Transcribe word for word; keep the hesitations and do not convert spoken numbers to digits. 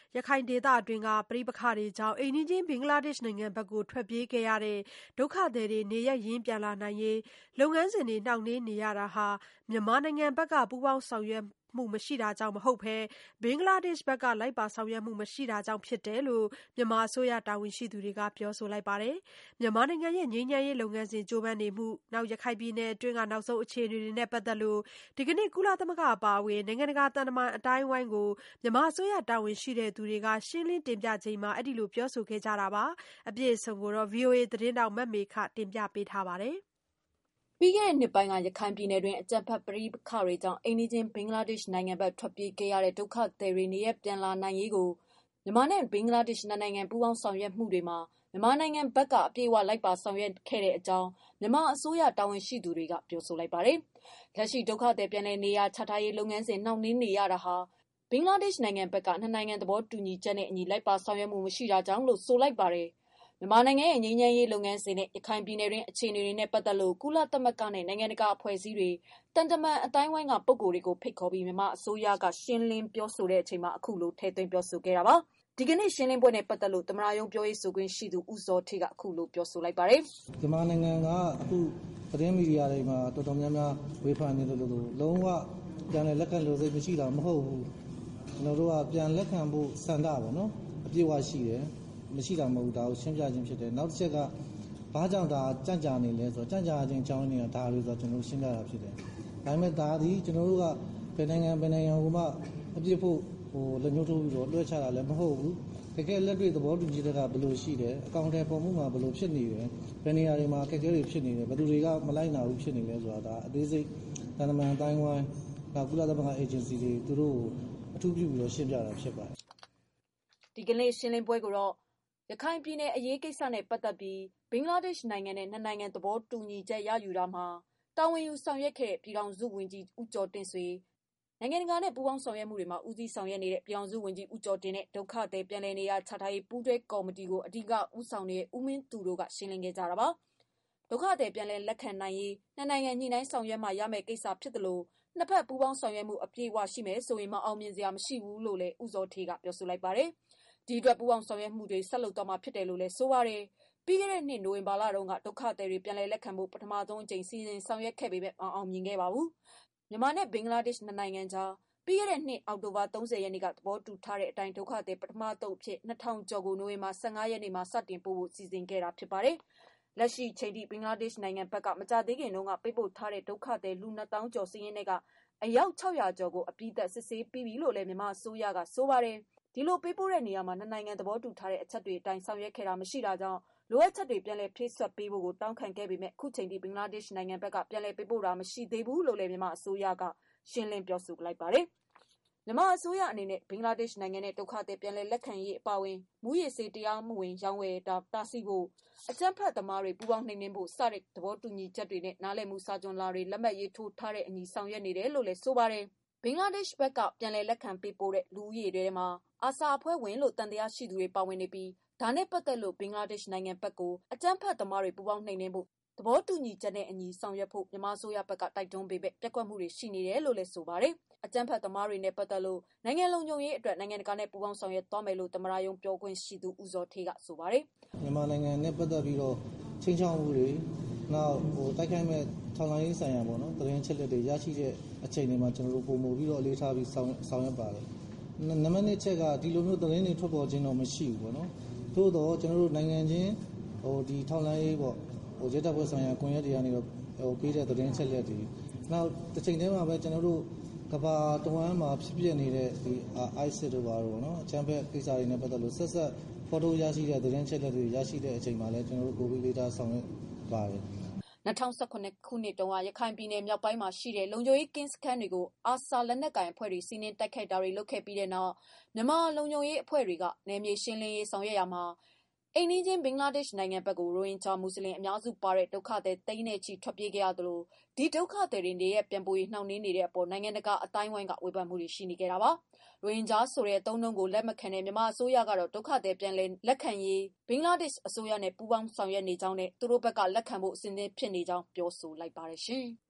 ရခိုင်ဒေသအတွင်းကပဋိပက္ခတွေကြောင့်အိမ်နီးချင်းဘင်္ဂလားဒေ့ရှ်နိုင်ငံဘက်ကိုထွက်ပြေးခဲ့ရတဲ့ဒုက္ခသည်တွေနေရပ်ရင်းပြန်လာနိုင်ရေးလုပ်ငန်းစဉ်တွေနှောင့်နှေးနေရတာဟာမြန်မာနိုင်ငံဘက်ကပူးပေါင်းဆောင်ရွက်မှုမရှိတာကြောင့်မဟုတ်ဘဲဘင်္ဂလားဒေ့ရှ်ဘက်ကလိုက်ပါဆောင်ရွက်မှုမရှိတာကြောင့်ဖြစ်တယ်လို့မြန်မာအစိုးရတာဝန်ရှိသူတွေကပြောဆိုလိုက်ပါတယ်။မြန်မာနိုင်ငံရဲ့ငြိမ်းချမ်းရေးလုပ်ငန်းစဉ်ကြိုးပမ်းနေမှုနောက်ရခိုင်ပြည်နယ်အတွင်းကနောက်ဆုံးအခြေအနေတွေနဲ့ပတ်သက်လို့ဒီကနေ့ကုလသမဂ္ဂအပါအဝင်နိုင်ငံတကာတန်တမန်အတိုင်းအဝိုင်းကိုမြန်မာအစိုးရတာဝန်ရှိတဲ့သူတွေကရှင်းလင်းတင်ပြချိန်မှာအဲဒီလိုပြောဆိုခဲ့ကြတာပါ။အပြည့်အစုံကိုတော့ ဗွီအိုအေသတင်းတောက်မမေခတင်ပြပေးထားပါတယ်။ပြီးခဲ့တဲ့နှစ်ပိုင်းကရခိုင်ပြည်နယ်တွင်အကြမ်းဖက်ပဋိပက္ခတွေကြောင့်အိမ်နီးချင်းဘင်္ဂလားဒေ့ရှ်နိုင်ငံဘက်ထွက်ပြေးခဲ့ရတဲ့ဒုက္ခသည်တွေနေရပ်ပြန်လာနိုင်ရေးကိုမြန်မာနဲ့ဘင်္ဂလားဒေ့ရှ်နိုင်ငံပူးပေါင်းဆောင်ရွက်မှုတွေမှာမြန်မာနိုင်ငံဘက်ကအပြည့်အဝလိုက်ပါဆောင်ရွက်ခဲ့တဲ့အကြောင်းမြန်မာအစိုးရတာဝန်ရှိသူတွေကပြောဆိုလိုက်ပါတယ်။လက်ရှိဒုက္ခသည်ပြန်လည်နေရာချထားရေးလုပ်ငန်းစဉ်နှောင့်နှေးနေရတာဟာဘင်္ဂလားဒေ့ရှ်နိုင်ငံဘက်ကနှစ်နိုင်ငံသဘောတူညီချက်နဲ့အညီလိုက်ပါဆောင်ရွက်မှုမရှိတာကြောင့်လို့ဆိုလိုက်ပါတယ်။မြန်မာနိုင်ငံရဲ့ငြိမ်းချမ်းရေးလုပ်ငန်းစဉ်နဲ့ရခိုင်ပြည်နယ်တွင်းအခြေအနေတွေနဲ့ပတ်သက်လို့ကုလသမဂ္ဂနဲ့နိုင်ငံတကာအဖွဲ့အစည်းတွေတန်တမန်အတိုင်းဝိုင်းကပုဂ္ဂိုလ်တွေကိုဖိတ်ခေါ်ပြီးမြန်မာအစိုးရကရှင်းလင်းပြောဆိုတဲ့အချိန်မှာအခုလိုထည့်သွင်းပြောဆိုခဲ့တာပါ။ဒီကနေ့ရှင်းလင်းပွဲနဲ့ပတ်သက်လို့သမ္မတရုံးပြောရေးဆိုခွင့်ရှိသူဦးဇော်ဌေးကအခုလိုပြောဆိုလိုက်ပါတယ်။မြန်မာနိုင်ငံကအခုသတင်းမီဒီယာတွေမှာတော်တော်များများဝေဖန်နေတယ်လို့လုံးဝပြန်လည်လက်ခံလို့စိတ်မရှိတာမဟုတ်ဘူး။ကျွန်တော်တို့ကပြန်လက်ခံဖို့စံတာပေါ့နော်။အပြည့်အဝရှိတယ်။မရှိတာမဟုတ်ဒါကိုရှင်းပြခြင်းဖြစ်တယ်နောက်တစ်ချက်ကဘာကြောင့်ဒါကြံ့ကြာနေလဲဆိုတော့ကြံ့ကြာခြင်းအကြောင်းရင်းကဒါလို့ဆိုတော့ကျွန်တော်ရှင်းပြတာဖြစ်တယ်ဒါပေမဲ့ဒါသည်ကျွန်တော်တို့ကဘယ်နိုင်ငံဘယ်နိုင်ငံကမှအပြစ်ဖို့ဟိုလက်ညှိုးထိုးပြီးတော့လွှဲချတာလည်းမဟုတ်ဘူးတကယ်လက်တွေ့သဘောတူညီချက်ကဘယ်လိုရှိတယ်အကောင့်ထဲပုံမှုမှာဘယ်လိုဖြစ်နေတယ်ဘယ်နေရာတွေမှာအခက်အခဲတွေဖြစ်နေတယ်ဘယ်သူတွေကမလိုက်နိုင်ဘူးဖြစ်နေလဲဆိုတာဒါအသေးစိတ်တန်တမန်အတိုင်းဝိုင်းနောက်ကုလသမဂ္ဂ agency တွေသူတို့အထူးပြုပြီးတော့ရှင်းပြတာဖြစ်ပါတယ်ဒီကနေ့ရှင်းလင်းပွဲကိုတော့ရခိုင်ပြည်နယ်အရေးကိစ္စနဲ့ပတ်သက်ပြီးဘင်္ဂလားဒေ့ရှ်နိုင်ငံနဲ့နှစ်နိုင်ငံသဘောတူညီချက်ရယူတာမှာတာဝန်ယူဆောင်ရွက်ခဲ့တဲ့ပြည်ထောင်စုဝန်ကြီးဦးကျော်တင့်ဆွေနိုင်ငံတကာနဲ့ပူးပေါင်းဆောင်ရွက်မှုတွေမှာဦးစီးဆောင်ရွက်နေတဲ့ပြည်ထောင်စုဝန်ကြီးဦးကျော်တင်နဲ့ဒုက္ခသည်ပြန်လည်နေရာချထားရေးပူးတွဲကော်မတီကိုအဓိကဦးဆောင်နေတဲ့ဦးမင်းသူတို့ကရှင်းလင်းခဲ့ကြတာပါဒုက္ခသည်ပြန်လည်လက်ခံနိုင်ရေးနှစ်နိုင်ငံညှိနှိုင်းဆောင်ရွက်မှရမယ့်ကိစ္စဖြစ်တယ်လို့နှစ်ဖက်ပူးပေါင်းဆောင်ရွက်မှုအပြည့်အဝရှိမယ်ဆိုရင်မအောင်မြင်စရာမရှိဘူးလို့လည်းဦးစောထေးကပြောဆိုလိုက်ပါတယ်ဒီအတွက်ပူးပေါင်းဆောင်ရွက်မှုတွေဆက်လုပ်သွားမှာဖြစ်တယ်လို့လည်းဆိုပါတယ်ပြီးခဲ့တဲ့နှစ်နိုဝင်ဘာလတုန်းကဒုက္ခသည်တွေပြန်လည်လက်ခံဖို့ပထမဆုံးအကြိမ်စီစဉ်ဆောင်ရွက်ခဲ့ပေမဲ့မအောင်မြင်ခဲ့ပါဘူးမြန်မာနဲ့ဘင်္ဂလားဒေ့ရှ်နိုင်ငံကြားပြီးခဲ့တဲ့နှစ်အောက်တိုဘာ၃၀ရက်နေ့ကသဘောတူထားတဲ့အတိုင်းဒုက္ခသည်ပထမတုပ်အဖြစ်နှစ်ထောင်ကျော်ကိုနိုဝင်ဘာ၁၅ရက်နေ့မှာစတင်ပို့ဖို့စီစဉ်ခဲ့တာဖြစ်ပါတယ်လက်ရှိချိန်ထိဘင်္ဂလားဒေ့ရှ်နိုင်ငံဘက်ကမကြသေးခင်တုန်းကပေးပို့ထားတဲ့ဒုက္ခသည်လူနှစ်သောင်းကျော်စီးရင်တွေကအယောက်၆၀၀ကျော်ကိုအပြည့်အသက်စစ်ဆေးပြီးပြီလို့လည်းမြန်မာအစိုးရကဆိုပါတယ်ဒီလိုပေးပို့တဲ့နေရာမှာနှစ်နိုင်ငံသဘောတူထားတဲ့အချက်တွေအတိုင်းဆောင်ရွက်ခဲ့တာမရှိတာကြောင့်လိုအပ်ချက်တွေပြန်လည်ဖြည့်ဆွတ်ပေးဖို့ကိုတောင်းခံခဲ့ပေမဲ့ခုချိန်ထိဘင်္ဂလားဒေ့ရှ်နိုင်ငံဘက်ကပြန်လည်ပေးပို့တာမရှိသေးဘူးလို့လည်းမြန်မာအစိုးရကရှင်းလင်းပြောဆိုလိုက်ပါတယ်မြန်မာအစိုးရအနေနဲ့ဘင်္ဂလားဒေ့ရှ်နိုင်ငံနဲ့ဒုက္ခသည်ပြန်လည်လက်ခံရေးအပါအဝင်မူရစ်စေတရားမှုဝင်ရောင်းဝယ်တာတားဆီးဖို့အကြမ်းဖက်သမားတွေပူးပေါင်းနှိမ်နင်းဖို့စတဲ့သဘောတူညီချက်တွေနဲ့နားလည်မှုစာချွန်လာတွေလက်မှတ်ရေးထိုးထားတဲ့အညီဆောင်ရွက်နေတယ်လို့လည်းဆိုပါတယ်ဘင်္ဂလားဒေ့ရှ်ဘက်ကပြန်လည်လက်ခံပေးပို့တဲ့လူဦးရေတွေမှာအာဆာအဖွဲ့ဝင်လို့တန်တရားရှိသူတွေပါဝင်နေပြီးဒါနဲ့ပတ်သက်လို့ဘင်္ဂလားဒေ့ရှ်နိုင်ငံဘက်ကိုအကြမ်းဖက်သမားတွေပူးပေါင်းနှိမ်နင်းဖို့သဘောတူညီချက်နဲ့အညီဆောင်ရွက်ဖို့မြန်မာအစိုးရဘက်ကတိုက်တွန်းပေးပေပြက်ကွက်မှုတွေရှိနေတယ်လို့လည်းဆိုပါတယ်အကြမ်းဖက်သမားတွေနဲ့ပတ်သက်လို့နိုင်ငံလုံခြုံရေးအတွက်နိုင်ငံတကာနဲ့ပူးပေါင်းဆောင်ရွက်သွားမယ်လို့သမ္မတရုံးပြောခွင့်ရှိသူဦးဇော်ဌေးကဆိုပါတယ်မြန်မာနိုင်ငံနဲ့ပတ်သက်ပြီးတော့ချင်းချောင်းမှုတွေနောက်ဟိုတိုက်ခိုက်မဲ့ထောင်လိုင်းဆိုင်ရာပေါ့နော်သတင်းချက်လက်တွေရရှိတဲ့အချိန်တွေမှာကျွန်တော်တို့ပုံမှုပြီးတော့အလေးထားပြီးဆောင်ဆောင်ရွက်ပါတယ်နံပါတ်နှစ်ချက်ကဒီလိုမျိုးသတင်းတွေထွက်ပေါ်ခြင်းတော့မရှိဘူးပေါ့နော်သို့တော့ကျွန်တော်တို့နိုင်ငံချင်းဟိုဒီထောင်လိုင်းပေါ့ဟိုရဲတပ်ဖွဲ့ဆိုင်ရာကွန်ရက်တွေကနေတော့ဟိုပေးတဲ့သတင်းချက်လက်တွေနောက်တစ်ချိန်တည်းမှာပဲကျွန်တော်တို့ကဘာတဝမ်းမှာဖြစ်ပြနေတဲ့ဒီ အိုက် စစ်တို့ပါတော့နော်အချမ်းဖက်ကိစ္စတွေနဲ့ပတ်သက်လို့ဆက်ဆက်ဖော်ထုတ်ရရှိတဲ့သတင်းချက်လက်တွေရရှိတဲ့အချိန်မှာလည်းကျွန်တော်တို့ကိုဗစ်လေးထားဆောင်ရွက်ပါတယ်၂၀၁၇ခုနှစ်တုန်းကရခိုင်ပြည်နယ်မြောက်ပိုင်းမှာရှိတဲ့လုံခြုံရေးကင်းစခန်းတွေကိုအာဆာလက်နက်ကိုင်အဖွဲ့တွေစီးနင်းတိုက်ခိုက်တာတွေလုပ်ခဲ့ပြီးတဲ့နောက်မြန်မာလုံခြုံရေးအဖွဲ့တွေကနယ်မြေရှင်းလင်းရေးဆောင်ရွက်ရမှာအိမ်နီးချင်းဘင်္ဂလားဒေ့ရှ်နိုင်ငံဘက်ကိုရိုဟင်ဂျာမွတ်စလင်အများစုပါတဲ့ဒုက္ခသည်သိန်းနဲ့ချီထွက်ပြေးခဲ့ရသလိုဒီဒုက္ခသည်တွေနေရပြန်ပို့ရေးနှောင့်နှေးနေတဲ့အပေါ်နိုင်ငံတကာအတိုင်းအဝိုင်းကဝေဖန်မှုတွေရှိနေကြတာပါရိုဟင်ဂျာဆိုတဲ့အသုံးအနှုန်းကိုလက်မခံတဲ့မြန်မာအစိုးရကတော့ဒုက္ခသည်ပြန်လည်လက်ခံရေးဘင်္ဂလားဒေ့ရှ်အစိုးရနဲ့ပူးပေါင်းဆောင်ရွက်နေကြောင်းနဲ့သူတို့ဘက်ကလက်ခံဖို့အစဉ်သင့်ဖြစ်နေကြောင်းပြောဆိုလိုက်ပါတယ်ရှင်